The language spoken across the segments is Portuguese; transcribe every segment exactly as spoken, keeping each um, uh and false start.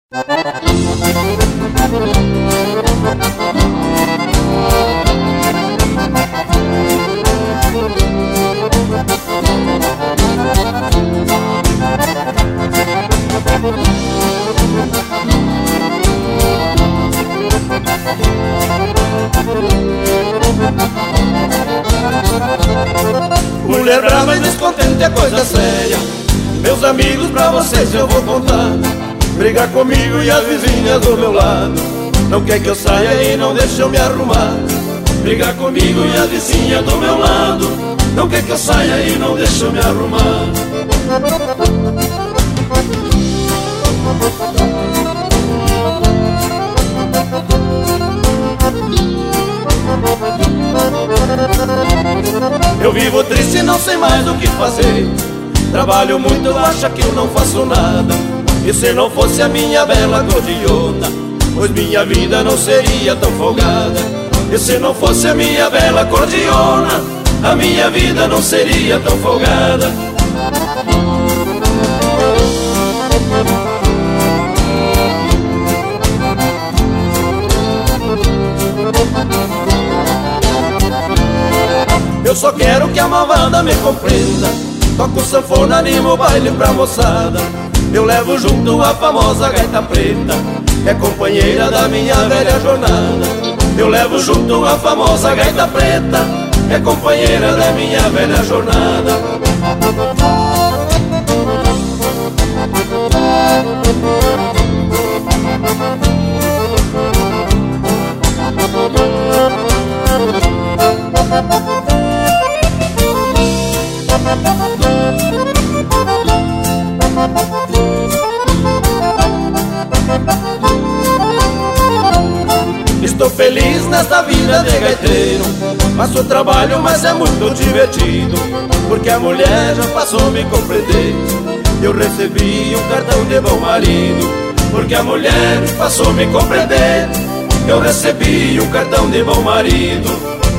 Mulher brava e descontente é coisa séria. Meus amigos, pra vocês eu vou contar. Brigar comigo e as vizinhas do meu lado. Não quer que eu saia e não deixa eu me arrumar. Brigar comigo e as vizinhas do meu lado. Não quer que eu saia e não deixa eu me arrumar. Eu vivo triste e não sei mais o que fazer. Trabalho muito, acha que eu não faço nada. E se não fosse a minha bela gordiona, pois minha vida não seria tão folgada. E se não fosse a minha bela gordiona, a minha vida não seria tão folgada. Eu só quero que a malvada me compreenda. Toco sanfona, animo o baile pra moçada. Eu levo junto a famosa gaita preta, é companheira da minha velha jornada. Eu levo junto a famosa gaita preta, é companheira da minha velha jornada. Estou feliz nesta vida de gaiteiro. Faço trabalho, mas é muito divertido, porque a mulher já passou a me compreender. Eu recebi um cartão de bom marido, porque a mulher passou a me compreender. Eu recebi um cartão de bom marido.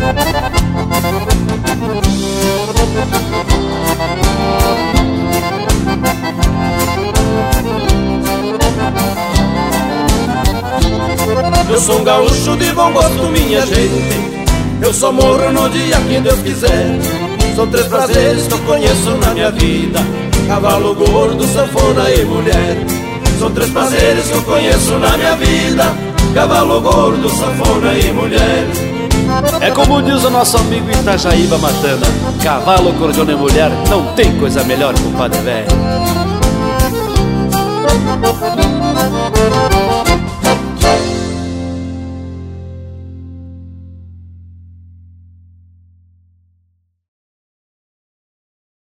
Eu sou um gaúcho de bom gosto, minha gente. Eu só morro no dia que Deus quiser. São três prazeres que eu conheço na minha vida: cavalo gordo, sanfona e mulher. São três prazeres que eu conheço na minha vida: cavalo gordo, sanfona e mulher. É como diz o nosso amigo Itajaíba Matana: cavalo, cordiona e mulher, não tem coisa melhor, compadre velho.